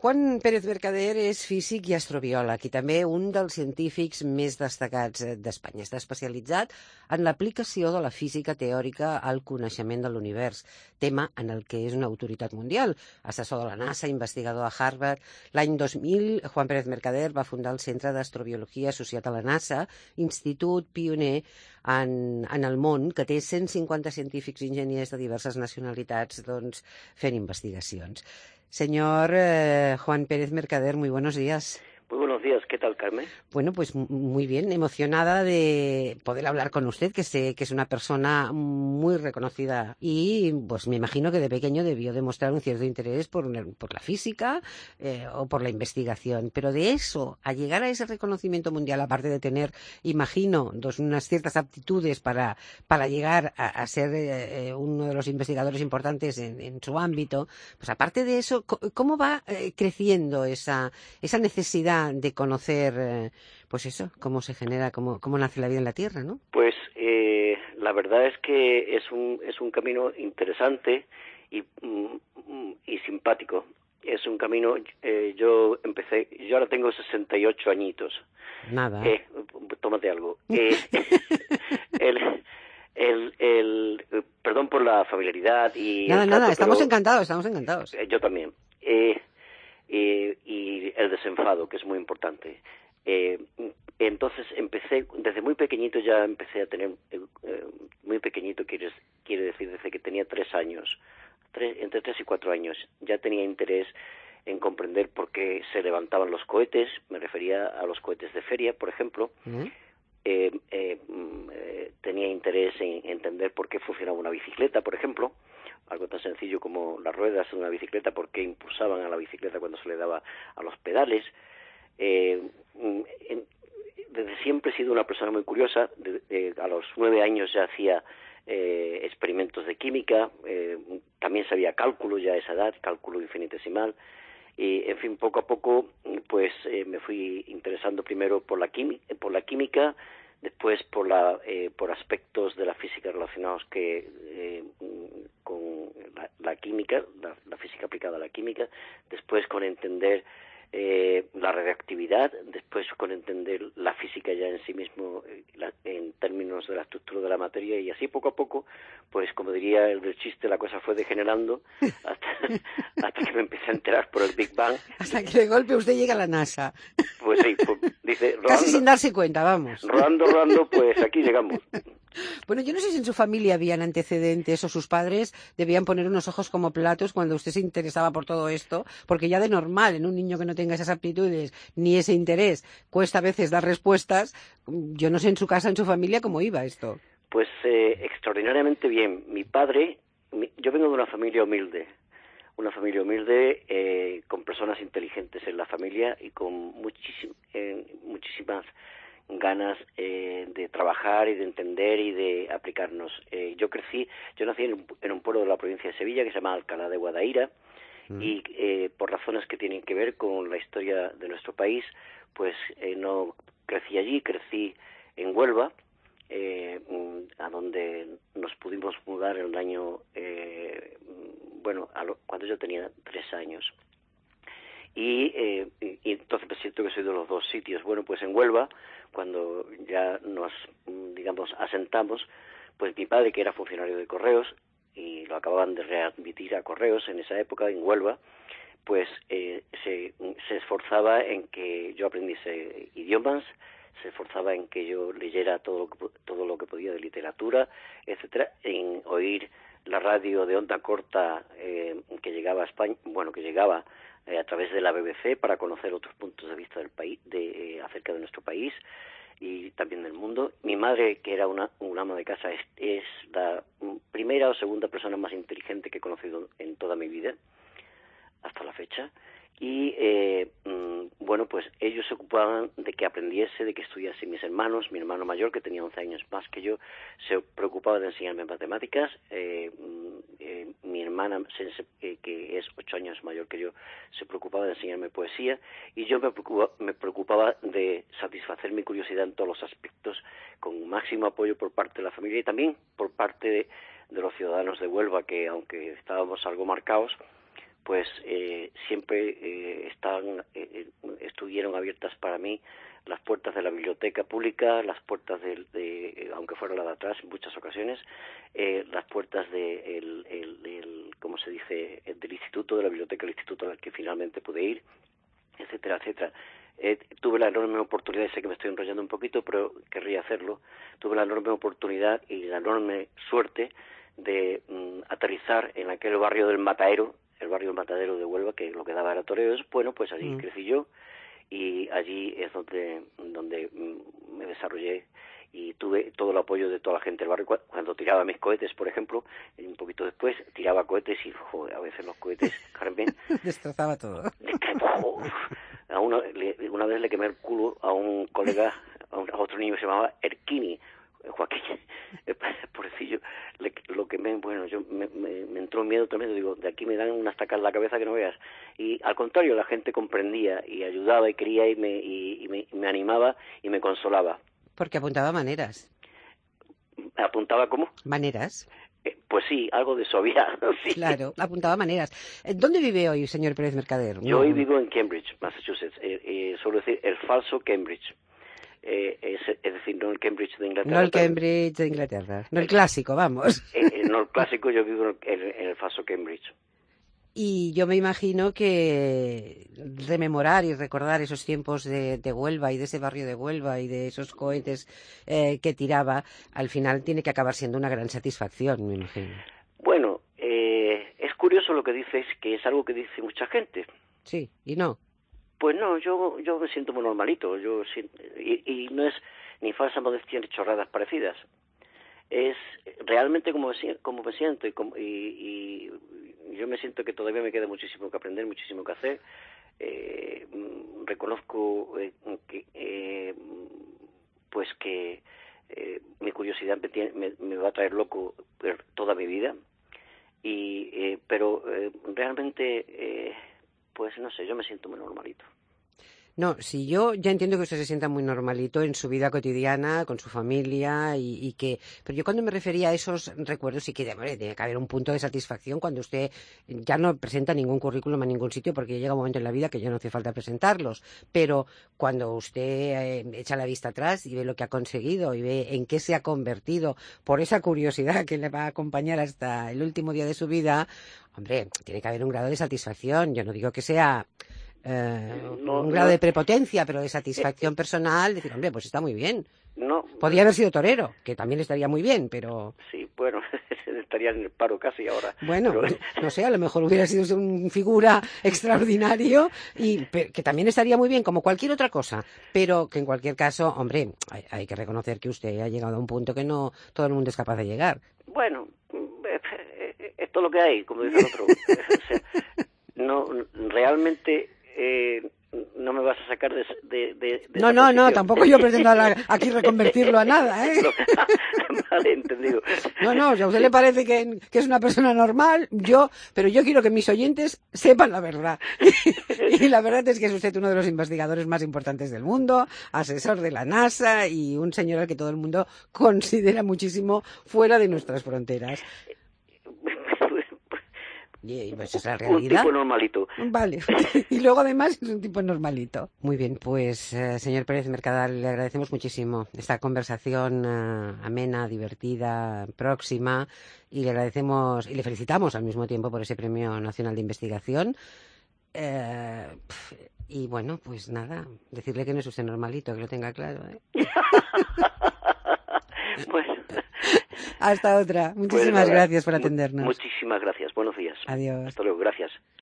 Juan Pérez Mercader és físic i astrobiòleg i també un dels científics més destacats d'Espanya. Està especialitzat en l'aplicació de la física teòrica al coneixement de l'univers, tema en el que és una autoritat mundial. Assessor de la NASA, investigador a Harvard. L'any 2000, Juan Pérez Mercader va fundar el Centre d'Astrobiologia associat a la NASA, institut pioner en el món, que té 150 científics i enginyers de diverses nacionalitats fent investigacions. Señor Juan Pérez Mercader, muy buenos días. Muy buenos días, ¿qué tal, Carmen? Bueno, pues muy bien, emocionada de poder hablar con usted, que sé que es una persona muy reconocida y pues me imagino que de pequeño debió demostrar un cierto interés por la física o por la investigación. Pero de eso, a llegar a ese reconocimiento mundial, aparte de tener, imagino, unas ciertas aptitudes para llegar a ser uno de los investigadores importantes en su ámbito, pues aparte de eso, ¿cómo va creciendo esa necesidad de conocer, pues eso, cómo se genera, cómo nace la vida en la Tierra, ¿no? Pues la verdad es que es un camino interesante y simpático. Es un camino, yo ahora tengo 68 añitos. Nada. Tómate algo. Perdón por la familiaridad y... Nada, estamos encantados. Yo también. Y el desenfado, que es muy importante. Entonces desde muy pequeñito ya empecé a tener, muy pequeñito quiere decir desde que tenía 3 años, entre 3 y 4 años, ya tenía interés en comprender por qué se levantaban los cohetes, me refería a los cohetes de feria, por ejemplo. Tenía interés en entender por qué funcionaba una bicicleta, por ejemplo, algo tan sencillo como las ruedas de una bicicleta, por qué impulsaban a la bicicleta cuando se le daba a los pedales. Desde siempre he sido una persona muy curiosa. A los 9 años ya hacía experimentos de química, también sabía cálculo ya a esa edad, cálculo infinitesimal. Y, en fin, poco a poco pues me fui interesando primero por la química, después por aspectos de la física relacionados con la química, la física aplicada a la química, después con entender la radioactividad, después con entender la física ya en sí mismo en términos de la estructura de la materia, y así poco a poco, pues como diría el del chiste, la cosa fue degenerando hasta que me empecé a enterar por el Big Bang. Hasta que de golpe usted llega a la NASA. Pues sí, dice... Rodando, casi sin darse cuenta, vamos. Rodando, pues aquí llegamos. Bueno, yo no sé si en su familia habían antecedentes o sus padres debían poner unos ojos como platos cuando usted se interesaba por todo esto, porque ya de normal, en un niño que no tenga esas aptitudes ni ese interés, cuesta a veces dar respuestas. Yo no sé en su casa, en su familia, cómo iba esto. Pues extraordinariamente bien. Mi padre, yo vengo de una familia humilde, con personas inteligentes en la familia y con muchísimas ganas de trabajar y de entender y de aplicarnos. Yo nací en un pueblo de la provincia de Sevilla que se llama Alcalá de Guadaira, y por razones que tienen que ver con la historia de nuestro país, pues no crecí allí, crecí en Huelva, a donde nos pudimos mudar en el año, cuando yo tenía 3 años. Y entonces me siento que soy de los dos sitios. Bueno, pues en Huelva, cuando ya nos, asentamos, pues mi padre, que era funcionario de Correos, y lo acababan de readmitir a Correos en esa época, en Huelva, pues se esforzaba en que yo aprendiese idiomas, se esforzaba en que yo leyera todo lo que podía de literatura, etcétera, en oír la radio de onda corta que llegaba a España, a través de la BBC, para conocer otros puntos de vista del país, acerca de nuestro país y también del mundo. Mi madre, que era un ama de casa, es la primera o segunda persona más inteligente que he conocido en toda mi vida, hasta la fecha. Y pues ellos se ocupaban de que aprendiese, de que estudiase. Mis hermanos, mi hermano mayor, que tenía 11 años más que yo, se preocupaba de enseñarme matemáticas. Mi hermana, que es 8 años mayor que yo, se preocupaba de enseñarme poesía, y yo me preocupaba de satisfacer mi curiosidad en todos los aspectos, con máximo apoyo por parte de la familia y también por parte de los ciudadanos de Huelva, que aunque estábamos algo marcados, pues siempre estuvieron abiertas para mí las puertas de la biblioteca pública, las puertas aunque fuera la de atrás en muchas ocasiones, las puertas ¿cómo se dice?, del instituto, de la biblioteca del instituto al que finalmente pude ir, etcétera, etcétera. Tuve la enorme oportunidad, sé que me estoy enrollando un poquito, pero querría hacerlo, tuve la enorme oportunidad y la enorme suerte de aterrizar en aquel barrio del Matadero, el barrio del Matadero de Huelva, que lo que daba era toreros. Bueno, pues allí crecí yo, y allí es donde me desarrollé y tuve todo el apoyo de toda la gente del barrio. Cuando tiraba mis cohetes, por ejemplo, y un poquito después tiraba cohetes y joder, a veces los cohetes, Carmen, destrozaba todo. Una vez le quemé el culo a un colega, a otro niño que se llamaba Erquini, Joaquín, pobrecillo, lo quemé. Bueno, me entró un miedo tremendo, digo, de aquí me dan una estaca en la cabeza que no veas. Y al contrario, la gente comprendía y ayudaba y quería y me animaba y me consolaba. Porque apuntaba maneras. ¿Apuntaba cómo? Maneras. Pues sí, algo de eso había. Sí. Claro, apuntaba maneras. ¿Dónde vive hoy, señor Pérez Mercader? Yo hoy vivo en Cambridge, Massachusetts. Suelo decir el falso Cambridge. Es decir, no el Cambridge de Inglaterra. No el Cambridge de Inglaterra, no el clásico, vamos. No el clásico, yo vivo en el falso Cambridge. Y yo me imagino que rememorar y recordar esos tiempos de Huelva y de ese barrio de Huelva y de esos cohetes que tiraba, al final tiene que acabar siendo una gran satisfacción, me imagino. Bueno, es curioso lo que dices, que es algo que dice mucha gente. Sí, y no. Pues no, yo me siento muy normalito, y no es ni falsa modestia ni chorradas parecidas. Es realmente como me siento, y yo me siento que todavía me queda muchísimo que aprender, muchísimo que hacer. Reconozco pues que mi curiosidad me va a traer loco toda mi vida, pero realmente pues no sé, yo me siento muy normalito. No, si yo ya entiendo que usted se sienta muy normalito en su vida cotidiana, con su familia pero yo cuando me refería a esos recuerdos sí que tiene que haber un punto de satisfacción cuando usted ya no presenta ningún currículum a ningún sitio, porque llega un momento en la vida que ya no hace falta presentarlos, pero cuando usted echa la vista atrás y ve lo que ha conseguido y ve en qué se ha convertido por esa curiosidad que le va a acompañar hasta el último día de su vida, hombre, tiene que haber un grado de satisfacción. Yo no digo que sea un grado de prepotencia, pero de satisfacción personal, decir, hombre, pues está muy bien. No. Podría haber sido torero, que también estaría muy bien, pero... Sí, bueno, estaría en el paro casi ahora. Bueno, pero... no sé, a lo mejor hubiera sido un figura extraordinario y que también estaría muy bien, como cualquier otra cosa, pero que en cualquier caso, hombre, hay que reconocer que usted ha llegado a un punto que no todo el mundo es capaz de llegar. Bueno, esto es lo que hay, como dice el otro. O sea, no, realmente... no me vas a sacar de No, tampoco yo pretendo aquí reconvertirlo a nada, ¿eh? Vale, entendido. No, si a usted le parece que es una persona normal, pero yo quiero que mis oyentes sepan la verdad. Y la verdad es que es usted uno de los investigadores más importantes del mundo, asesor de la NASA y un señor al que todo el mundo considera muchísimo fuera de nuestras fronteras. Y pues es la realidad. Un tipo normalito. Vale. Y luego además es un tipo normalito. Muy bien, pues señor Pérez Mercadal, le agradecemos muchísimo esta conversación amena, divertida, próxima, y le agradecemos y le felicitamos al mismo tiempo por ese Premio Nacional de Investigación. Y bueno, pues nada, decirle que no es usted normalito, que lo tenga claro, ¿eh? Bueno. Hasta otra. Muchísimas gracias por atendernos. Muchísimas gracias. Buenos días. Adiós. Hasta luego. Gracias.